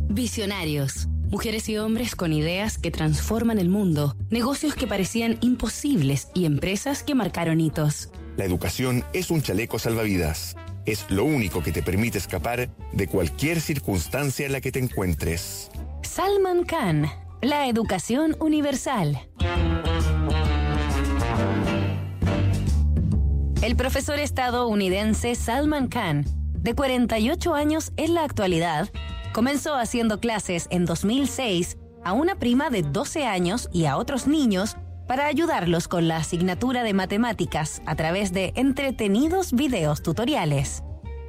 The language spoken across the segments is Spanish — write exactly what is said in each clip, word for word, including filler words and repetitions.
Visionarios. Mujeres y hombres con ideas que transforman el mundo, negocios que parecían imposibles y empresas que marcaron hitos. La educación es un chaleco salvavidas. Es lo único que te permite escapar de cualquier circunstancia en la que te encuentres. Salman Khan, la educación universal. El profesor estadounidense Salman Khan, de cuarenta y ocho años en la actualidad, comenzó haciendo clases en dos mil seis a una prima de doce años y a otros niños para ayudarlos con la asignatura de matemáticas a través de entretenidos videos tutoriales.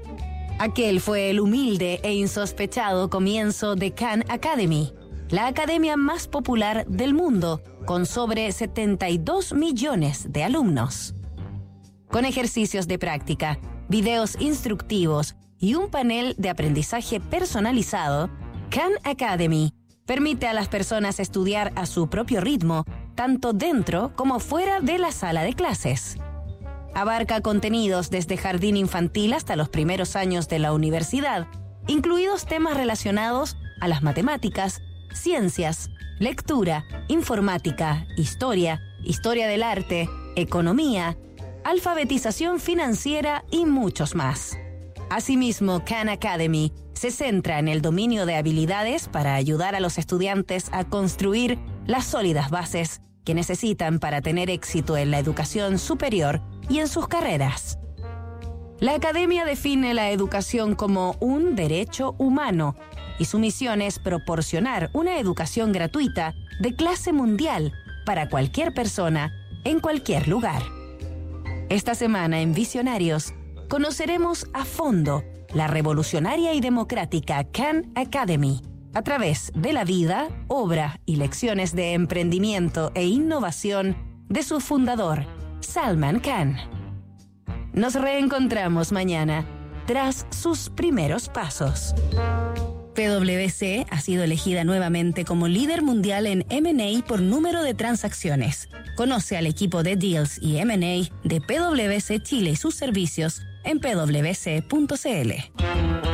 Aquel fue el humilde e insospechado comienzo de Khan Academy, la academia más popular del mundo, con sobre setenta y dos millones de alumnos. Con ejercicios de práctica, videos instructivos y un panel de aprendizaje personalizado, Khan Academy permite a las personas estudiar a su propio ritmo, tanto dentro como fuera de la sala de clases. Abarca contenidos desde jardín infantil hasta los primeros años de la universidad, incluidos temas relacionados a las matemáticas, ciencias, lectura, informática, historia, historia del arte, economía, alfabetización financiera y muchos más. Asimismo, Khan Academy se centra en el dominio de habilidades para ayudar a los estudiantes a construir las sólidas bases que necesitan para tener éxito en la educación superior y en sus carreras. La academia define la educación como un derecho humano y su misión es proporcionar una educación gratuita de clase mundial para cualquier persona en cualquier lugar. Esta semana en Visionarios conoceremos a fondo la revolucionaria y democrática Khan Academy a través de la vida, obra y lecciones de emprendimiento e innovación de su fundador, Salman Khan. Nos reencontramos mañana tras sus primeros pasos. P W C ha sido elegida nuevamente como líder mundial en M and A por número de transacciones. Conoce al equipo de Deals y M and A de P W C Chile y sus servicios en p w c punto c l.